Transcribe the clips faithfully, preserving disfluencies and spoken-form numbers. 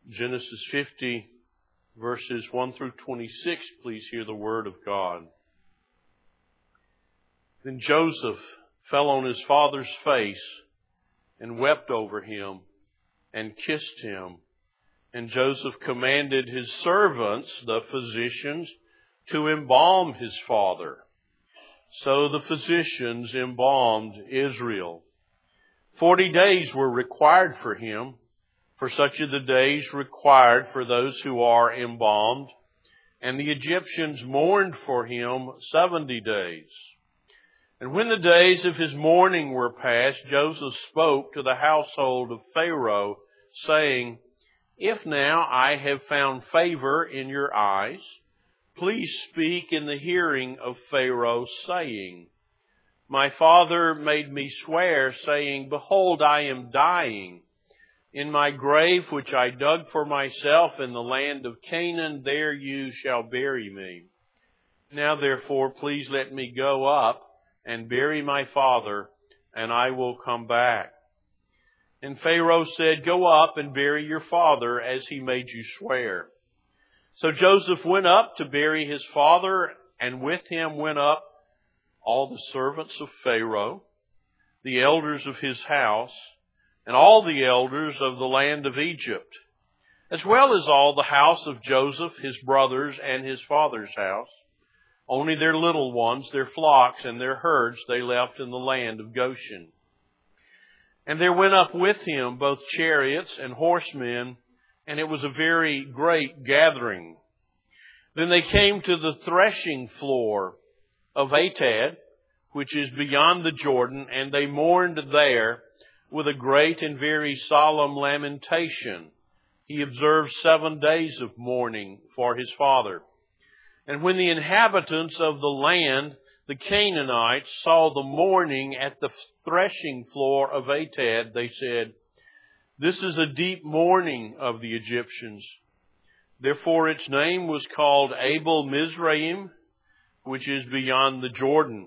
Genesis fifty, verses one through twenty-six, please hear the word of God. Then Joseph fell on his father's face and wept over him and kissed him. And Joseph commanded his servants, the physicians, to embalm his father. So the physicians embalmed Israel. Forty days were required for him, for such are the days required for those who are embalmed. And the Egyptians mourned for him seventy days. And when the days of his mourning were past, Joseph spoke to the household of Pharaoh, saying, If now I have found favor in your eyes, please speak in the hearing of Pharaoh, saying, My father made me swear, saying, Behold, I am dying. In my grave, which I dug for myself in the land of Canaan, there you shall bury me. Now therefore, please let me go up and bury my father, and I will come back. And Pharaoh said, Go up and bury your father as he made you swear. So Joseph went up to bury his father, and with him went up all the servants of Pharaoh, the elders of his house, and all the elders of the land of Egypt, as well as all the house of Joseph, his brothers, and his father's house. Only their little ones, their flocks, and their herds they left in the land of Goshen. And there went up with him both chariots and horsemen, and it was a very great gathering. Then they came to the threshing floor of Atad, which is beyond the Jordan, and they mourned there with a great and very solemn lamentation. He observed seven days of mourning for his father. And when the inhabitants of the land, the Canaanites, saw the mourning at the threshing floor of Atad, they said, This is a deep mourning of the Egyptians. Therefore its name was called Abel Mizraim, which is beyond the Jordan.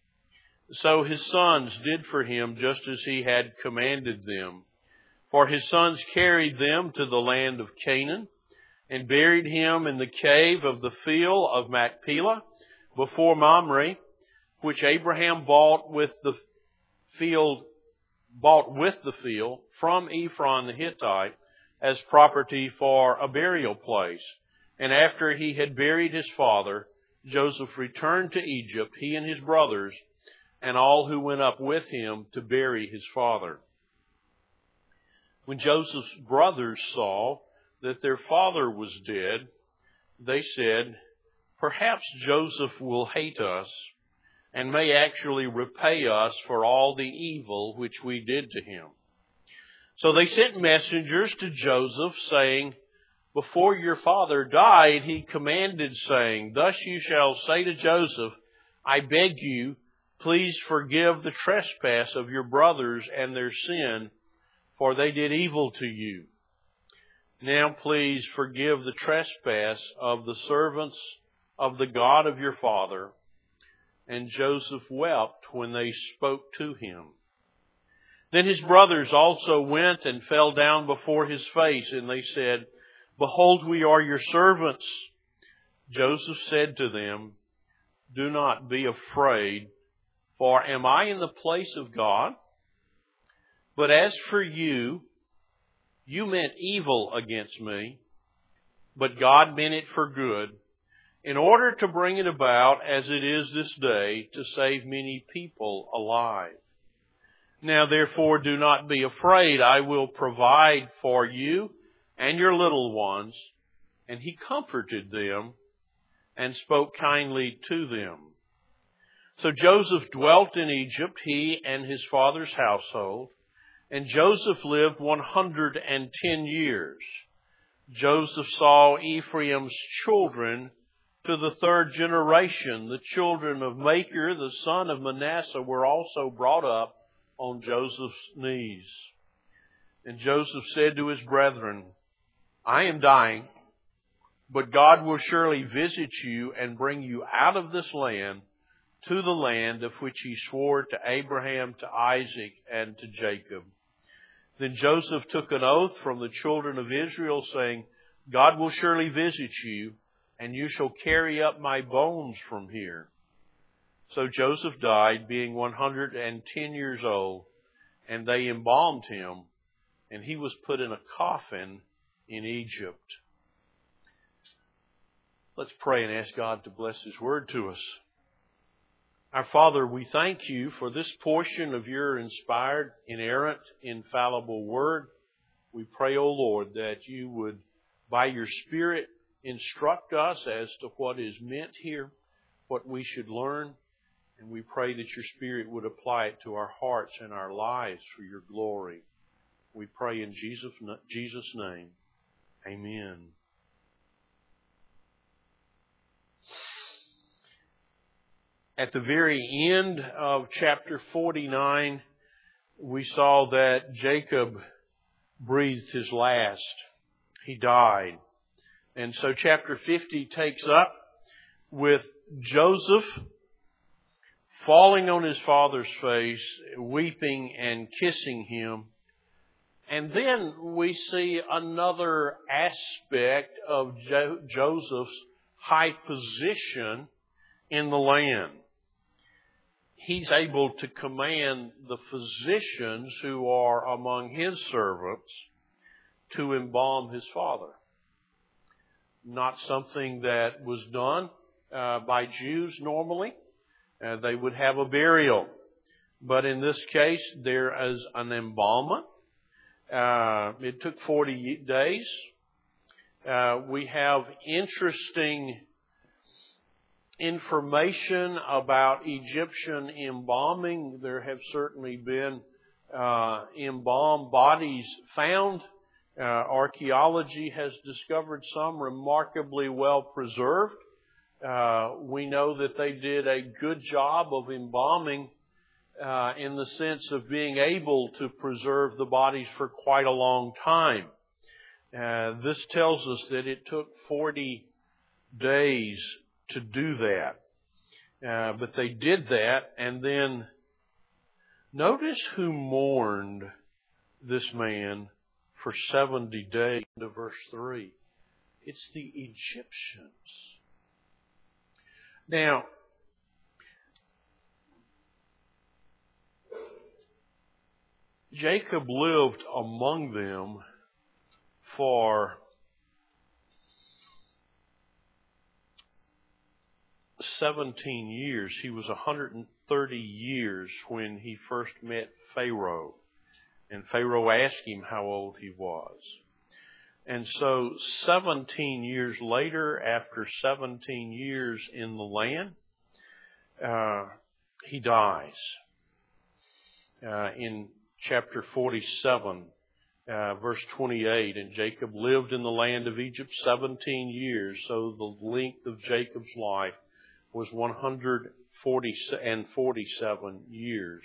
So his sons did for him just as he had commanded them. For his sons carried them to the land of Canaan, and buried him in the cave of the field of Machpelah before Mamre, which Abraham bought with the field, bought with the field from Ephron the Hittite as property for a burial place. And after he had buried his father, Joseph returned to Egypt, he and his brothers, and all who went up with him to bury his father. When Joseph's brothers saw that their father was dead, they said, Perhaps Joseph will hate us and may actually repay us for all the evil which we did to him. So they sent messengers to Joseph, saying, Before your father died, he commanded, saying, Thus you shall say to Joseph, I beg you, please forgive the trespass of your brothers and their sin, for they did evil to you. Now please forgive the trespass of the servants of the God of your father. And Joseph wept when they spoke to him. Then his brothers also went and fell down before his face, and they said, Behold, we are your servants. Joseph said to them, Do not be afraid, for am I in the place of God? But as for you, you meant evil against me, but God meant it for good, in order to bring it about as it is this day, to save many people alive. Now therefore do not be afraid. I will provide for you and your little ones. And he comforted them and spoke kindly to them. So Joseph dwelt in Egypt, he and his father's household. And Joseph lived one hundred and ten years. Joseph saw Ephraim's children to the third generation. The children of Machir, the son of Manasseh, were also brought up on Joseph's knees. And Joseph said to his brethren, I am dying, but God will surely visit you and bring you out of this land to the land of which he swore to Abraham, to Isaac, and to Jacob. Then Joseph took an oath from the children of Israel, saying, God will surely visit you, and you shall carry up my bones from here. So Joseph died, being one hundred ten years old, and they embalmed him, and he was put in a coffin in Egypt. Let's pray and ask God to bless His word to us. Our Father, we thank you for this portion of your inspired, inerrant, infallible word. We pray, O Lord, that you would, by your Spirit, instruct us as to what is meant here, what we should learn, and we pray that your Spirit would apply it to our hearts and our lives for your glory. We pray in Jesus' Jesus' name. Amen. At the very end of chapter forty-nine, we saw that Jacob breathed his last. He died. And so chapter fifty takes up with Joseph falling on his father's face, weeping and kissing him. And then we see another aspect of Jo- Joseph's high position in the land. He's able to command the physicians who are among his servants to embalm his father. Not something that was done uh, by Jews normally. Uh, they would have a burial. But in this case, there is an embalmment. Uh, it took forty days. Uh, we have interesting information about Egyptian embalming. There have certainly been uh, embalmed bodies found. Uh, archaeology has discovered some remarkably well preserved. Uh, we know that they did a good job of embalming uh, in the sense of being able to preserve the bodies for quite a long time. Uh, this tells us that it took forty days to do that. Uh, but they did that, and then notice who mourned this man for seventy days. To verse three. It's the Egyptians. Now, Jacob lived among them for seventeen years. He was one hundred thirty years when he first met Pharaoh. And Pharaoh asked him how old he was. And so seventeen years later, after seventeen years in the land, uh, he dies. Uh, in chapter forty-seven, uh, verse twenty-eight, and Jacob lived in the land of Egypt seventeen years, so the length of Jacob's life was one hundred forty-seven years.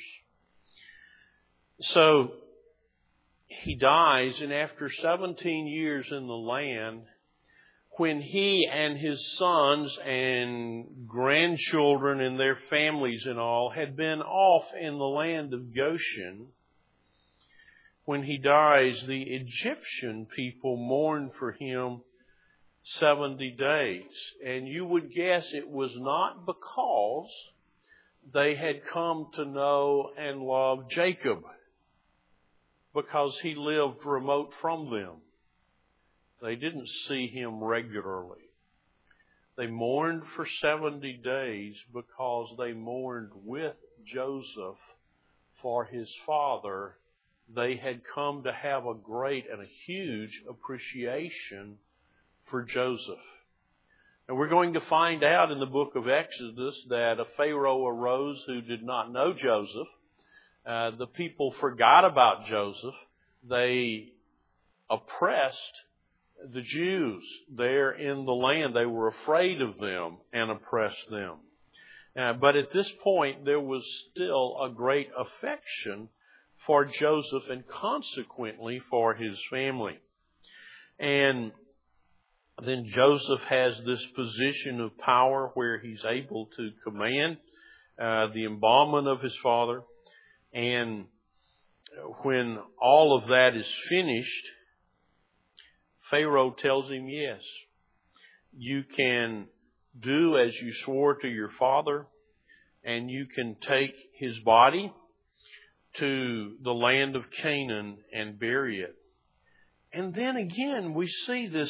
So he dies, and after seventeen years in the land, when he and his sons and grandchildren and their families and all had been off in the land of Goshen, when he dies, the Egyptian people mourned for him seventy days. And you would guess it was not because they had come to know and love Jacob, because he lived remote from them. They didn't see him regularly. They mourned for seventy days because they mourned with Joseph for his father. They had come to have a great and a huge appreciation for Joseph. And we're going to find out in the book of Exodus that a Pharaoh arose who did not know Joseph. Uh, the people forgot about Joseph. They oppressed the Jews there in the land. They were afraid of them and oppressed them. Uh, but at this point, there was still a great affection for Joseph and consequently for his family. And then Joseph has this position of power where he's able to command uh, the embalmment of his father. And when all of that is finished, Pharaoh tells him, yes, you can do as you swore to your father, and you can take his body to the land of Canaan and bury it. And then again, we see this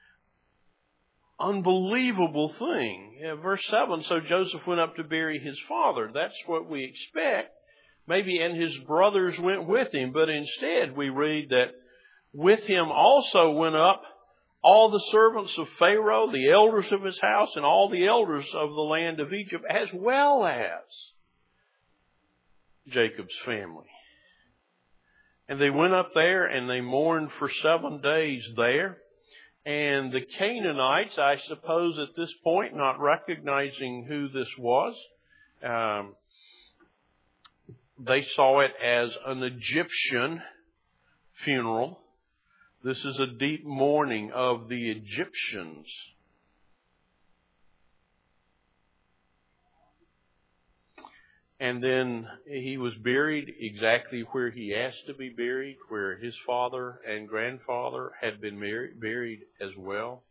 unbelievable thing. Yeah, verse seven, so Joseph went up to bury his father. That's what we expect. Maybe, and his brothers went with him. But instead, we read that with him also went up all the servants of Pharaoh, the elders of his house, and all the elders of the land of Egypt, as well as Jacob's family. And they went up there and they mourned for seven days there. And the Canaanites, I suppose at this point, not recognizing who this was, um, they saw it as an Egyptian funeral. This is a deep mourning of the Egyptians. And then he was buried exactly where he asked to be buried, where his father and grandfather had been married, buried as well.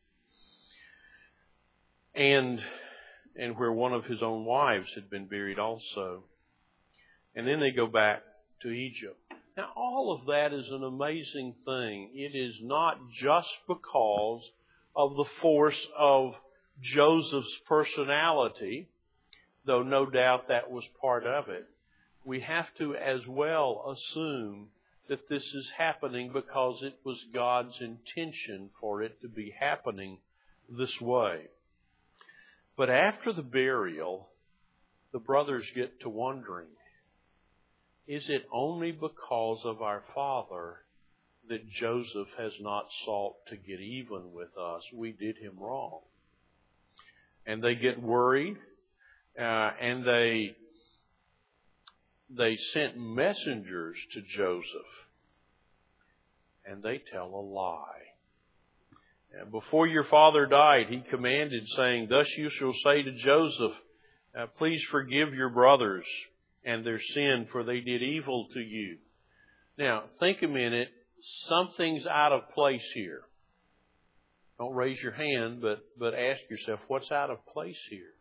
And, and where one of his own wives had been buried also. And then they go back to Egypt. Now, all of that is an amazing thing. It is not just because of the force of Joseph's personality, though no doubt that was part of it. We have to as well assume that this is happening because it was God's intention for it to be happening this way. But after the burial, the brothers get to wondering, is it only because of our father that Joseph has not sought to get even with us? We did him wrong. And they get worried, uh, and they they sent messengers to Joseph, and they tell a lie. And before your father died, he commanded, saying, thus you shall say to Joseph, uh, please forgive your brothers and their sin, for they did evil to you. Now, think a minute. Something's out of place here. Don't raise your hand, but, but ask yourself, what's out of place here?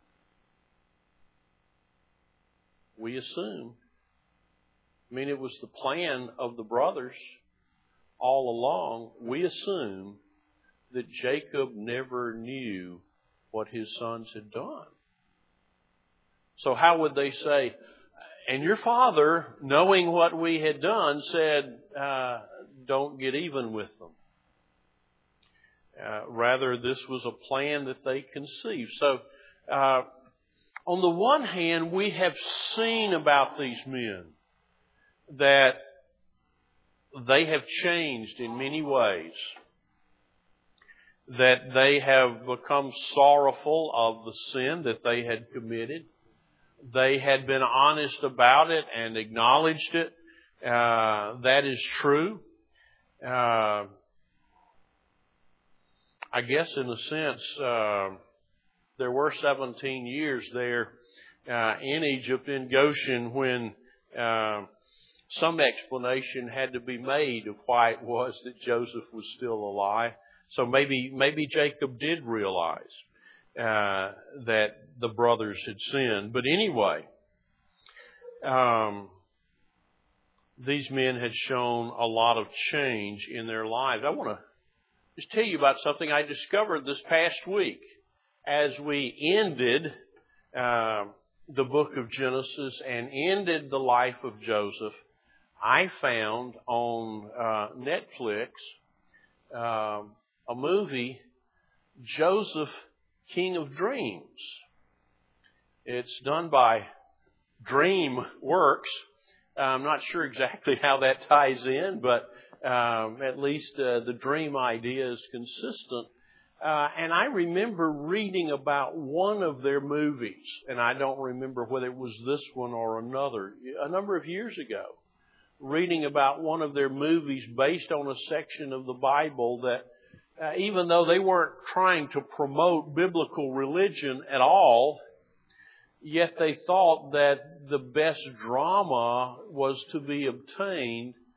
We assume. I mean, it was the plan of the brothers all along. We assume that Jacob never knew what his sons had done. So how would they say, and your father, knowing what we had done, said, uh, don't get even with them. Uh, rather, this was a plan that they conceived. So, uh, on the one hand, we have seen about these men that they have changed in many ways. That they have become sorrowful of the sin that they had committed. They had been honest about it and acknowledged it. Uh, that is true. Uh, I guess in a sense, uh, there were seventeen years there uh, in Egypt, in Goshen, when uh, some explanation had to be made of why it was that Joseph was still alive. So maybe maybe Jacob did realize uh, that the brothers had sinned. But anyway, um, these men had shown a lot of change in their lives. I want to just tell you about something I discovered this past week as we ended uh, the book of Genesis and ended the life of Joseph. I found on uh, Netflix uh, a movie, Joseph, King of Dreams. It's done by DreamWorks. I'm not sure exactly how that ties in, but um, at least uh, the dream idea is consistent. Uh, and I remember reading about one of their movies, and I don't remember whether it was this one or another, a number of years ago, reading about one of their movies based on a section of the Bible that uh, even though they weren't trying to promote biblical religion at all, yet they thought that the best drama was to be obtained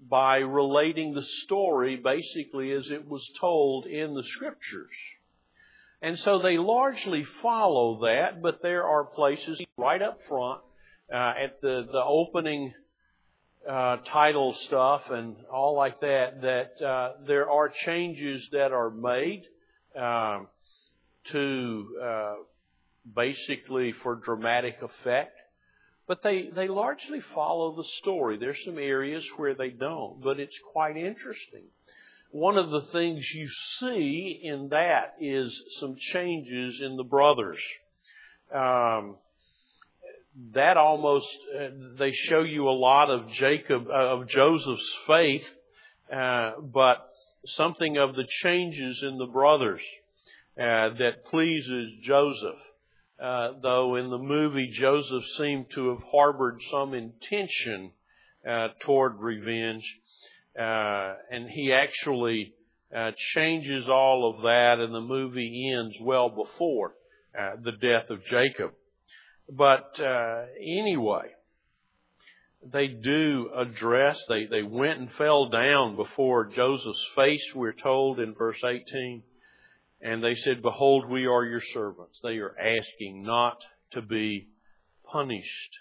by relating the story basically as it was told in the Scriptures. And so they largely follow that, but there are places right up front uh, at the, the opening uh, title stuff and all like that, that uh, there are changes that are made uh, to uh, basically for dramatic effect. But they, they largely follow the story. There's some areas where they don't, but it's quite interesting. One of the things you see in that is some changes in the brothers. Um, that almost, uh, they show you a lot of Jacob, uh, of Joseph's faith, uh, but something of the changes in the brothers uh, that pleases Joseph. Uh, though in the movie Joseph seemed to have harbored some intention uh, toward revenge. Uh, and he actually uh, changes all of that, and the movie ends well before uh, the death of Jacob. But uh, anyway, they do address, they, they went and fell down before Joseph's face, we're told in verse eighteen. And they said, "Behold, we are your servants." They are asking not to be punished.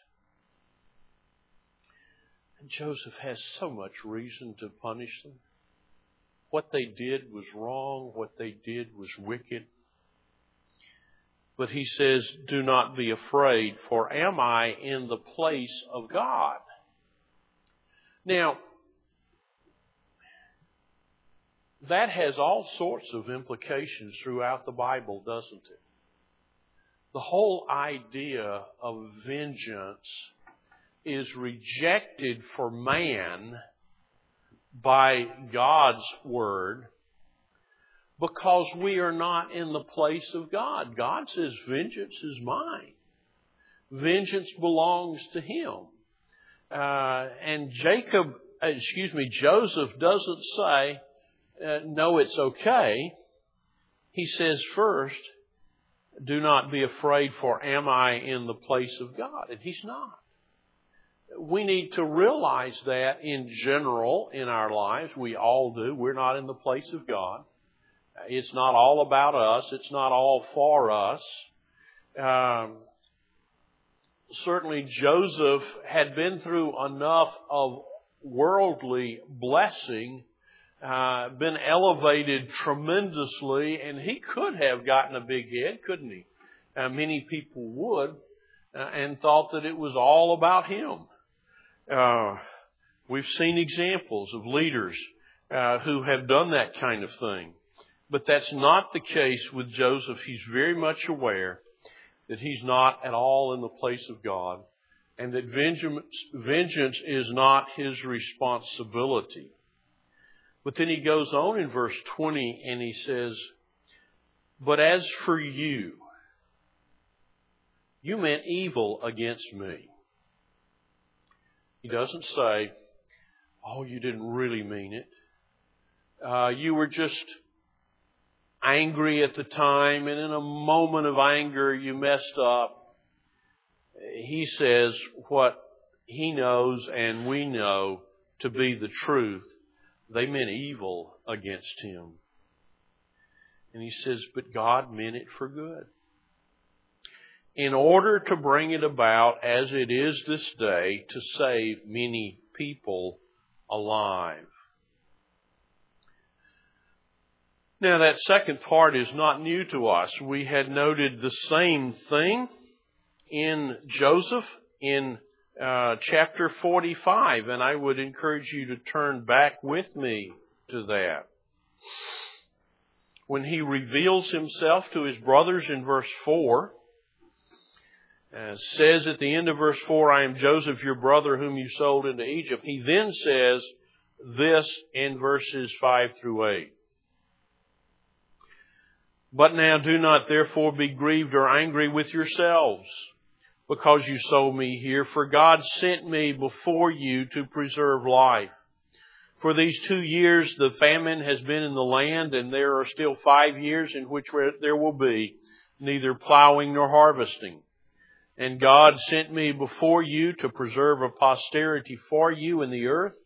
And Joseph has so much reason to punish them. What they did was wrong. What they did was wicked. But he says, "Do not be afraid, for am I in the place of God?" Now, that has all sorts of implications throughout the Bible, doesn't it? The whole idea of vengeance is rejected for man by God's Word because we are not in the place of God. God says, "Vengeance is mine." Vengeance belongs to Him. Uh, and Jacob, excuse me, Joseph doesn't say, Uh, no, it's okay. He says first, "Do not be afraid, for am I in the place of God?" And he's not. We need to realize that in general in our lives. We all do. We're not in the place of God. It's not all about us. It's not all for us. Um, certainly Joseph had been through enough of worldly blessing, Uh, been elevated tremendously, and he could have gotten a big head, couldn't he? Uh, many people would, uh, and thought that it was all about him. Uh, we've seen examples of leaders uh, who have done that kind of thing. But that's not the case with Joseph. He's very much aware that he's not at all in the place of God, and that vengeance, vengeance is not his responsibility. But then he goes on in verse twenty and he says, "But as for you, you meant evil against me." He doesn't say, "Oh, you didn't really mean it. Uh, you were just angry at the time, and in a moment of anger you messed up." He says what he knows and we know to be the truth. They meant evil against him. And he says, but God meant it for good, in order to bring it about, as it is this day, to save many people alive. Now, that second part is not new to us. We had noted the same thing in Joseph in Uh, chapter forty-five, and I would encourage you to turn back with me to that. When he reveals himself to his brothers in verse four, uh, says at the end of verse four, "I am Joseph, your brother, whom you sold into Egypt." He then says this in verses five through eight. "But now do not therefore be grieved or angry with yourselves, because you sold me here, for God sent me before you to preserve life. For these two years the famine has been in the land, and there are still five years in which there will be neither plowing nor harvesting. And God sent me before you to preserve a posterity for you in the earth,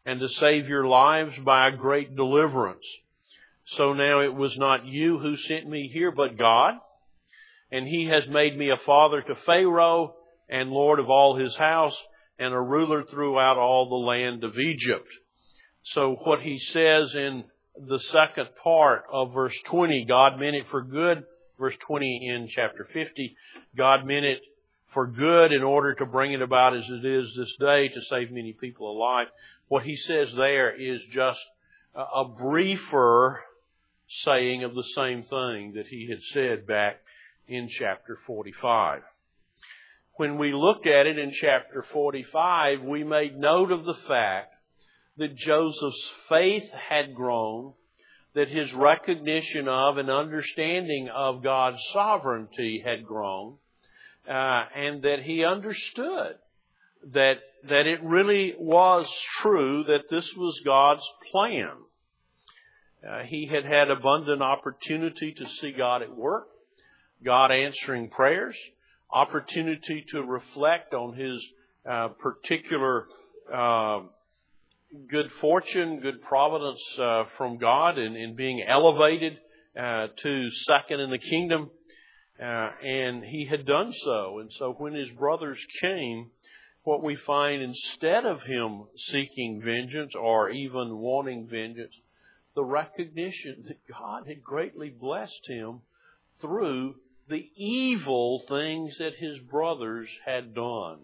and to save your lives by a great deliverance. So now it was not you who sent me here, but God. And He has made me a father to Pharaoh and Lord of all his house and a ruler throughout all the land of Egypt. So what he says in the second part of verse twenty, God meant it for good. Verse twenty in chapter fifty, God meant it for good in order to bring it about as it is this day to save many people alive. What he says there is just a briefer saying of the same thing that he had said back in chapter forty-five. When we looked at it in chapter forty-five, we made note of the fact that Joseph's faith had grown, that his recognition of and understanding of God's sovereignty had grown, uh, and that he understood that that it really was true that this was God's plan. Uh, he had had abundant opportunity to see God at work, God answering prayers, opportunity to reflect on his uh, particular uh, good fortune, good providence uh, from God in, in being elevated uh, to second in the kingdom. Uh, and he had done so. And so when his brothers came, what we find, instead of him seeking vengeance or even wanting vengeance, the recognition that God had greatly blessed him through the evil things that his brothers had done.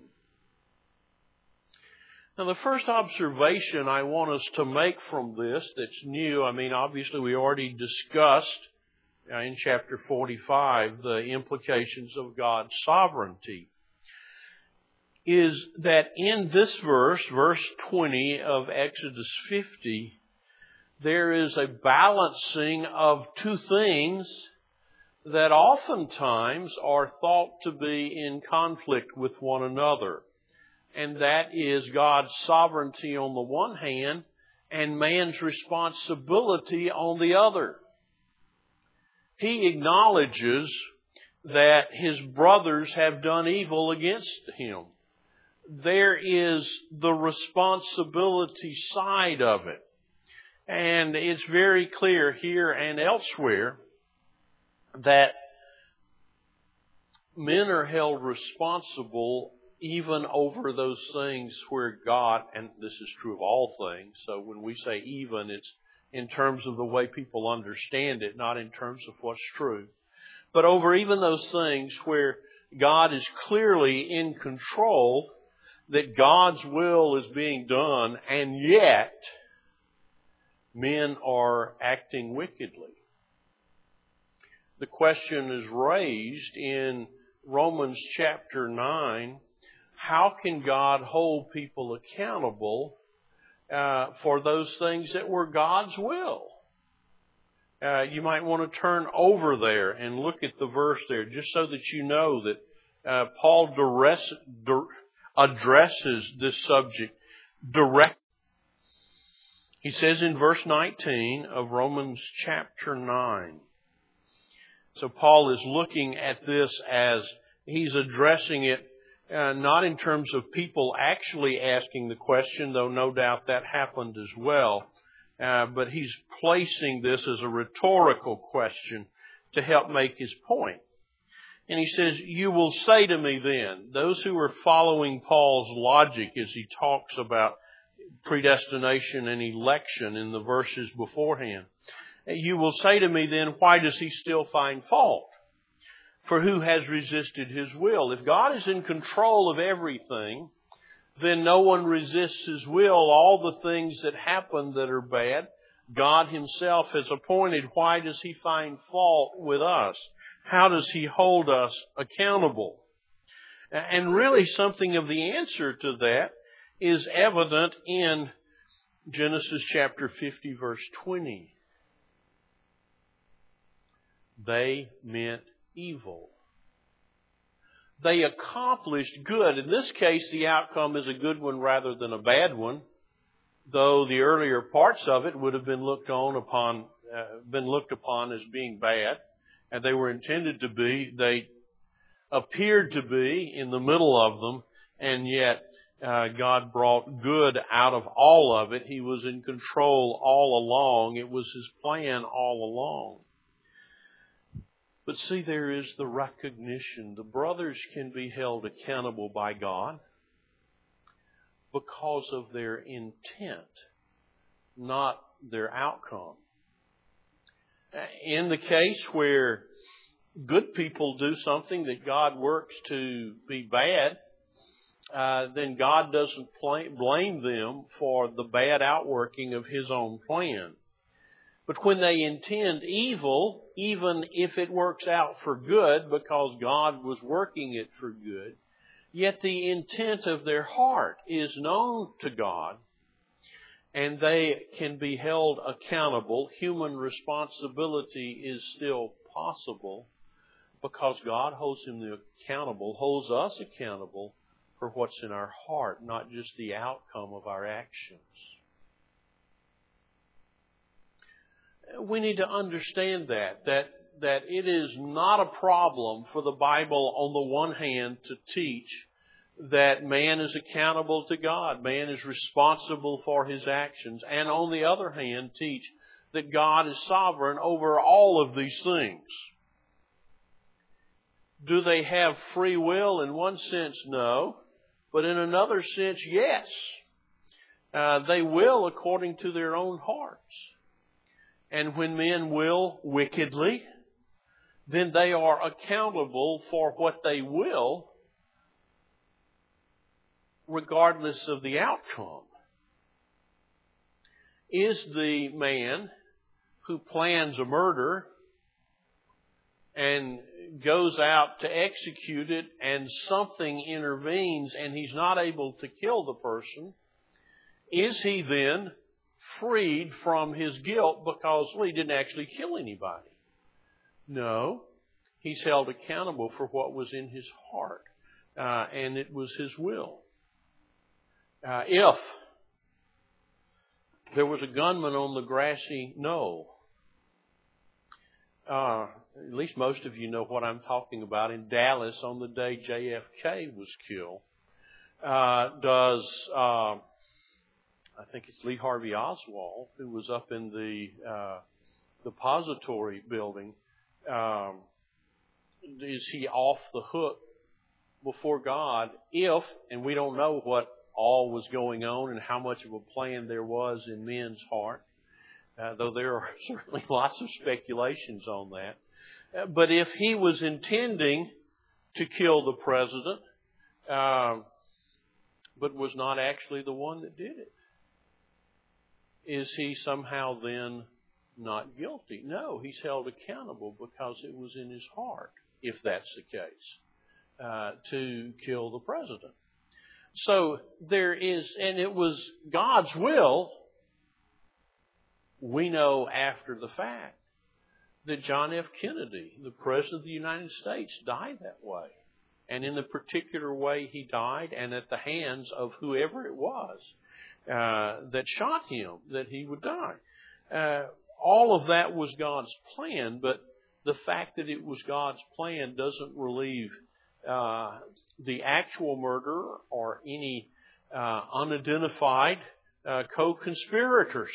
Now, the first observation I want us to make from this that's new, I mean, obviously we already discussed uh, in chapter forty-five the implications of God's sovereignty, is that in this verse, verse twenty of Exodus fifty, there is a balancing of two things that oftentimes are thought to be in conflict with one another. And that is God's sovereignty on the one hand and man's responsibility on the other. He acknowledges that his brothers have done evil against him. There is the responsibility side of it. And it's very clear here and elsewhere that men are held responsible even over those things where God, and this is true of all things, so when we say even, it's in terms of the way people understand it, not in terms of what's true. But over even those things where God is clearly in control, that God's will is being done, and yet men are acting wickedly. The question is raised in Romans chapter nine, how can God hold people accountable uh, for those things that were God's will? Uh, you might want to turn over there and look at the verse there, just so that you know that uh, Paul duress, dur- addresses this subject directly. He says in verse nineteen of Romans chapter nine, so Paul is looking at this as he's addressing it uh, not in terms of people actually asking the question, though no doubt that happened as well, uh, but he's placing this as a rhetorical question to help make his point. And he says, you will say to me then, those who are following Paul's logic as he talks about predestination and election in the verses beforehand, you will say to me then, why does he still find fault? For who has resisted his will? If God is in control of everything, then no one resists his will. All the things that happen that are bad, God himself has appointed. Why does he find fault with us? How does he hold us accountable? And really something of the answer to that is evident in Genesis chapter fifty, verse twenty. They meant evil. They accomplished good. In this case, the outcome is a good one rather than a bad one, though the earlier parts of it would have been looked on upon, uh, been looked upon as being bad, and they were intended to be. They appeared to be in the middle of them, and yet Uh, God brought good out of all of it. He was in control all along. It was His plan all along. But see, there is the recognition. The brothers can be held accountable by God because of their intent, not their outcome. In the case where good people do something that God works to be bad, uh, then God doesn't pl- blame them for the bad outworking of His own plan. But when they intend evil, even if it works out for good because God was working it for good, yet the intent of their heart is known to God, and they can be held accountable. Human responsibility is still possible because God holds them accountable, holds us accountable for what's in our heart, not just the outcome of our actions. We need to understand that, that, that it is not a problem for the Bible on the one hand to teach that man is accountable to God, man is responsible for his actions, and on the other hand teach that God is sovereign over all of these things. Do they have free will? In one sense, no. But in another sense, yes. Uh, they will according to their own hearts. And when men will wickedly, then they are accountable for what they will, regardless of the outcome. Is the man who plans a murder and goes out to execute it and something intervenes and he's not able to kill the person, is he then freed from his guilt because, well, he didn't actually kill anybody? No. He's held accountable for what was in his heart, uh, and it was his will. Uh, if there was a gunman on the grassy knoll, uh, at least most of you know what I'm talking about, in Dallas on the day J F K was killed, uh, does... Uh, I think it's Lee Harvey Oswald, who was up in the uh, depository building. Um, is he off the hook before God if, and we don't know what all was going on and how much of a plan there was in men's heart, uh, though there are certainly lots of speculations on that. Uh, but if he was intending to kill the president, uh, but was not actually the one that did it, is he somehow then not guilty? No, he's held accountable because it was in his heart, if that's the case, uh, to kill the president. So there is, and it was God's will, we know after the fact, that John F. Kennedy, the President of the United States, died that way. And in the particular way he died, and at the hands of whoever it was Uh, that shot him, that he would die. Uh, all of that was God's plan, but the fact that it was God's plan doesn't relieve uh, the actual murderer or any uh, unidentified uh, co-conspirators,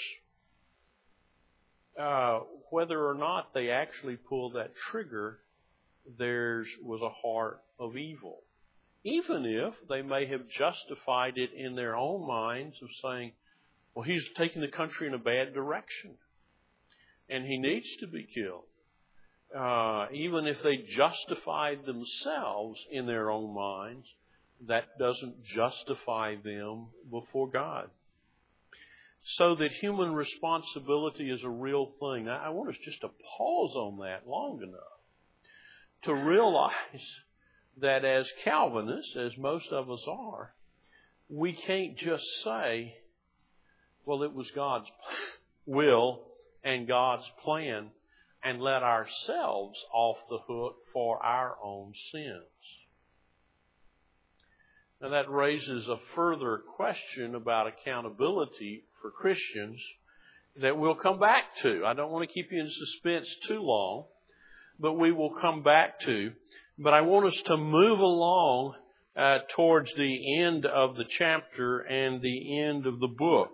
uh, whether or not they actually pulled that trigger. Theirs was a heart of evil. Even if they may have justified it in their own minds of saying, well, he's taking the country in a bad direction and he needs to be killed. Uh, even if they justified themselves in their own minds, that doesn't justify them before God. So that human responsibility is a real thing. Now, I want us just to pause on that long enough to realize that as Calvinists, as most of us are, we can't just say, well, it was God's will and God's plan, and let ourselves off the hook for our own sins. Now that raises a further question about accountability for Christians that we'll come back to. I don't want to keep you in suspense too long, but we will come back to. But I want us to move along uh, towards the end of the chapter and the end of the book.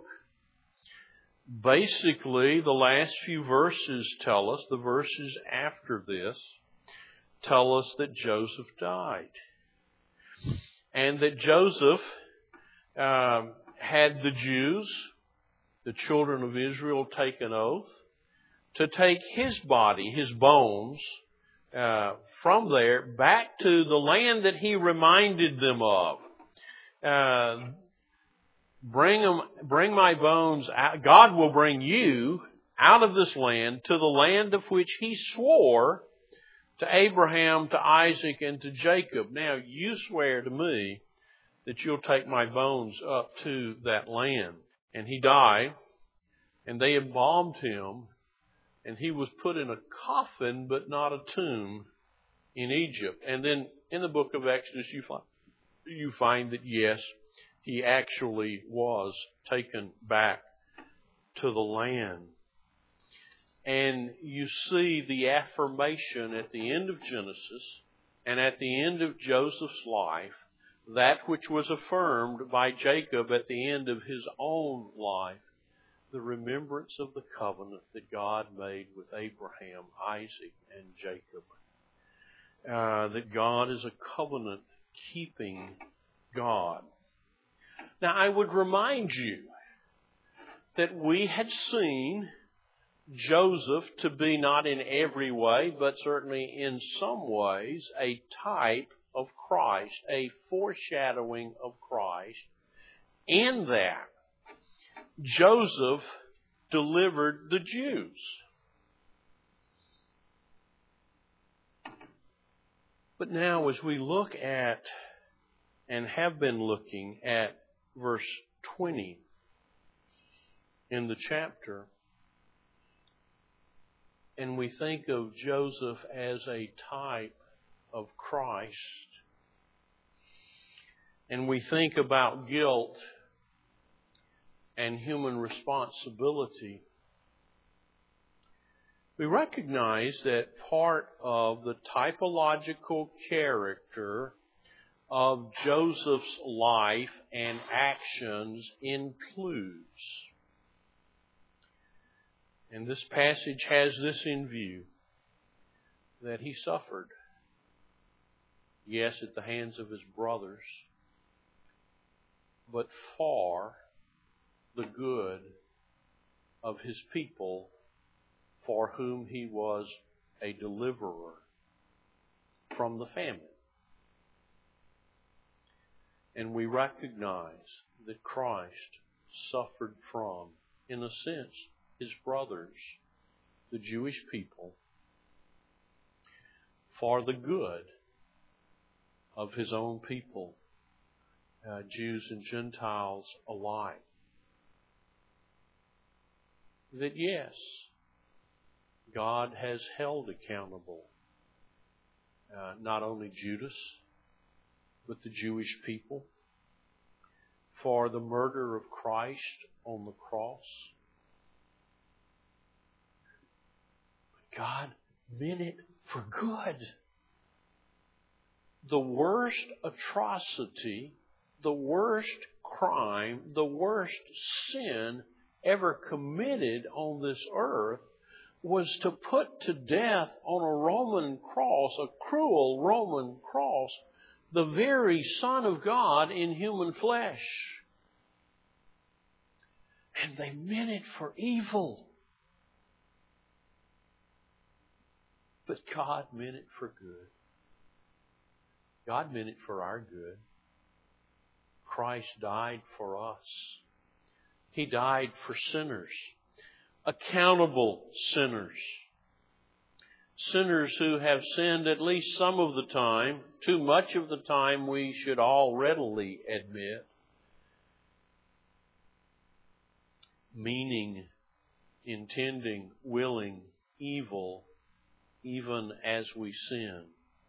Basically, the last few verses tell us, the verses after this, tell us that Joseph died. And that Joseph um, had the Jews, the children of Israel, take an oath to take his body, his bones, uh, from there back to the land that he reminded them of. Uh, bring them, bring my bones out. God will bring you out of this land to the land of which he swore to Abraham, to Isaac, and to Jacob. Now you swear to me that you'll take my bones up to that land. And he died, and they embalmed him, and he was put in a coffin, but not a tomb, in Egypt. And then in the book of Exodus, you find, you find that, yes, he actually was taken back to the land. And you see the affirmation at the end of Genesis and at the end of Joseph's life, that which was affirmed by Jacob at the end of his own life, the remembrance of the covenant that God made with Abraham, Isaac, and Jacob. Uh, that God is a covenant-keeping God. Now, I would remind you that we had seen Joseph to be not in every way, but certainly in some ways, a type of Christ, a foreshadowing of Christ, in that Joseph delivered the Jews. But now as we look at, and have been looking at verse twenty in the chapter, and we think of Joseph as a type of Christ, and we think about guilt and human responsibility, we recognize that part of the typological character of Joseph's life and actions includes, and this passage has this in view, that he suffered, yes, at the hands of his brothers, but for the good of his people, for whom he was a deliverer from the famine. And we recognize that Christ suffered from, in a sense, his brothers, the Jewish people, for the good of his own people, uh, Jews and Gentiles alike. That yes, God has held accountable uh, not only Judas, but the Jewish people for the murder of Christ on the cross. But God meant it for good. The worst atrocity, the worst crime, the worst sin ever committed on this earth was to put to death on a Roman cross, a cruel Roman cross, the very Son of God in human flesh. And they meant it for evil. But God meant it for good. God meant it for our good. Christ died for us. He died for sinners, accountable sinners, sinners who have sinned at least some of the time, too much of the time we should all readily admit, meaning, intending, willing evil, even as we sin.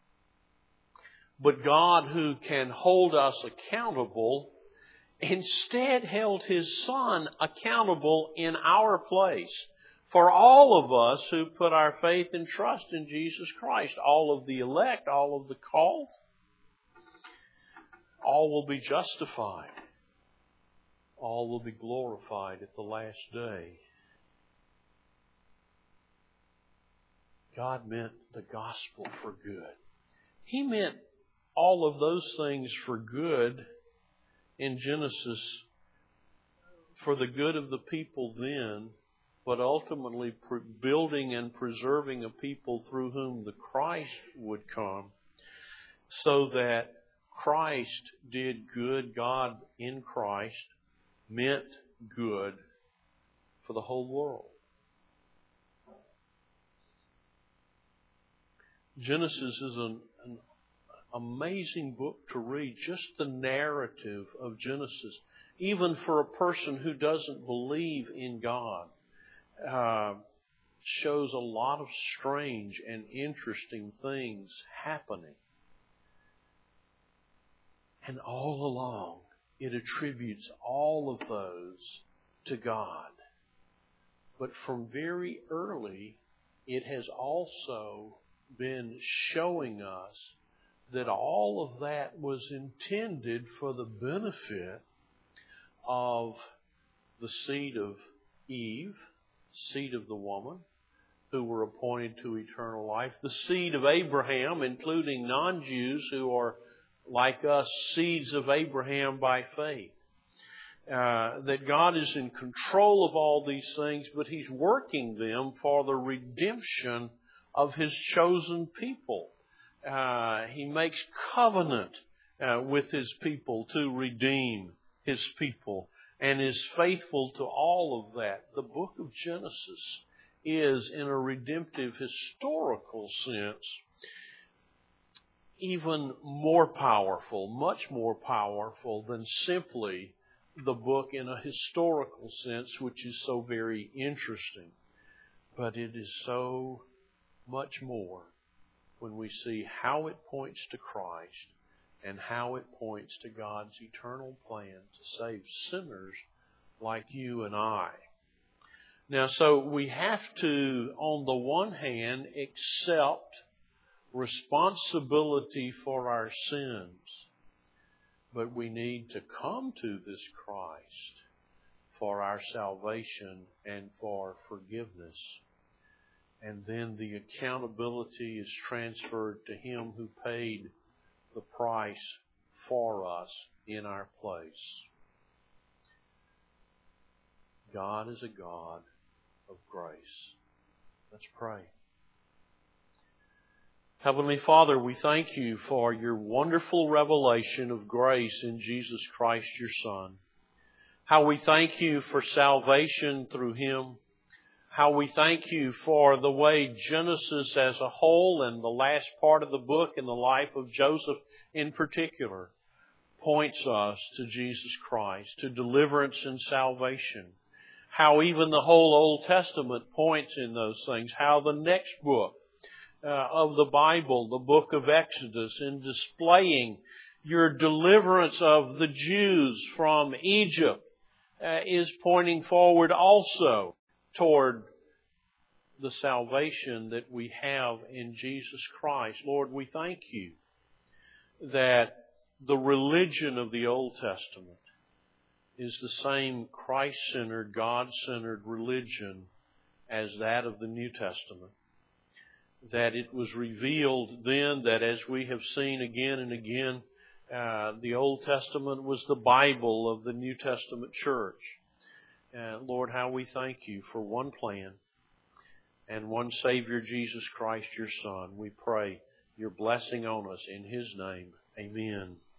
But God, who can hold us accountable, instead held His Son accountable in our place for all of us who put our faith and trust in Jesus Christ, all of the elect, all of the called. all will be justified. All will be glorified at the last day. God meant the gospel for good. He meant all of those things for good in Genesis, for the good of the people then, but ultimately building and preserving a people through whom the Christ would come, so that Christ did good. God in Christ meant good for the whole world. Genesis is an, an amazing book to read. Just the narrative of Genesis, even for a person who doesn't believe in God, uh, shows a lot of strange and interesting things happening. And all along, it attributes all of those to God. But from very early, it has also been showing us that all of that was intended for the benefit of the seed of Eve, seed of the woman, who were appointed to eternal life, the seed of Abraham, including non-Jews who are like us, seeds of Abraham by faith. Uh, that God is in control of all these things, but He's working them for the redemption of His chosen people. Uh, he makes covenant uh, with His people to redeem His people, and is faithful to all of that. The book of Genesis is, in a redemptive historical sense, even more powerful, much more powerful than simply the book in a historical sense, which is so very interesting. But it is so much more when we see how it points to Christ and how it points to God's eternal plan to save sinners like you and I. Now, so we have to, on the one hand, accept responsibility for our sins, but we need to come to this Christ for our salvation and for forgiveness. And then the accountability is transferred to Him who paid the price for us in our place. God is a God of grace. Let's pray. Heavenly Father, we thank You for Your wonderful revelation of grace in Jesus Christ, Your Son. How we thank You for salvation through Him. How we thank You for the way Genesis as a whole and the last part of the book and the life of Joseph in particular points us to Jesus Christ, to deliverance and salvation. How even the whole Old Testament points in those things. How the next book uh, of the Bible, the book of Exodus, in displaying Your deliverance of the Jews from Egypt, uh, is pointing forward also toward the salvation that we have in Jesus Christ. Lord, we thank You that the religion of the Old Testament is the same Christ-centered, God-centered religion as that of the New Testament. That it was revealed then that, as we have seen again and again, uh, the Old Testament was the Bible of the New Testament church. Uh, Lord, how we thank You for one plan and one Savior, Jesus Christ, Your Son. We pray Your blessing on us in His name. Amen.